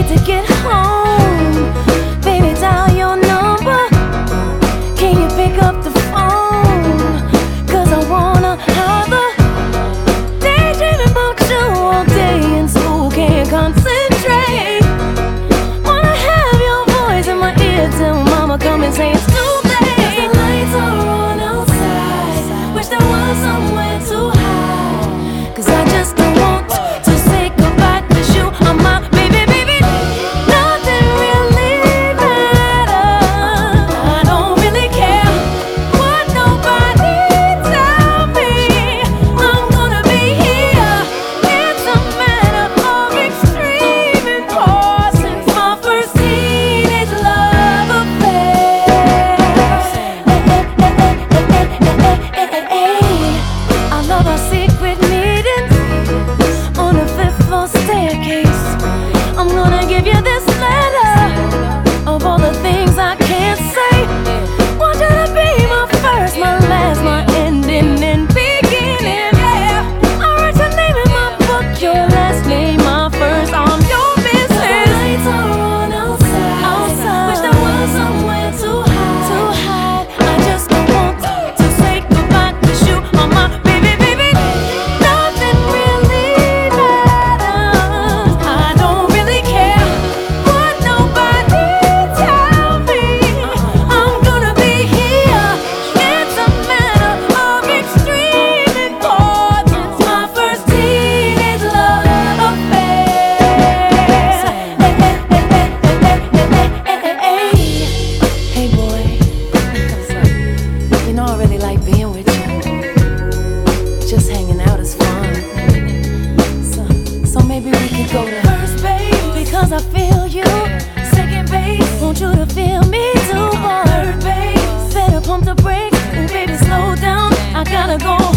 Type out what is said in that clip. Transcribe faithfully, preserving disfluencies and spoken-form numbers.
wait to get home. Baby, dial your number. Can you pick up the phone? Cause I wanna holler. Daydreaming about you all day in school, can't concentrate. Wanna have your voice in my ear till mama come and say it's too late. The lights are on outside, wish there was somewhere to hide. Cause I just don't want to say goodbye, cause you are my baby, baby. Nothing really matters. I don't really care what nobody tell me. I'm gonna be here. It's a matter of extreme importance. My first teenage love affair. I love our secret meetings on the fifth floor staircase. I'm gonna give you this letter of all the things I can't say. Want you to be my first, my last, my ending and beginning. Yeah, I write your name in my book, your last name my first. I'm your business. The lights are on outside. outside. Wish there was somewhere to hide. To hide. I just don't want to say goodbye, cause you are my baby, baby. Nothing really matters. I don't really care what nobody tell me. I'm gonna be here. It's a matter of extreme importance. My first teenage love affair. Hey boy, you know I really like being with you. Just hanging out is fun. So, so maybe we could go to first base, because I feel you. Second base, want you to feel me too. Third base, better pump the brakes. And baby, slow down, I gotta go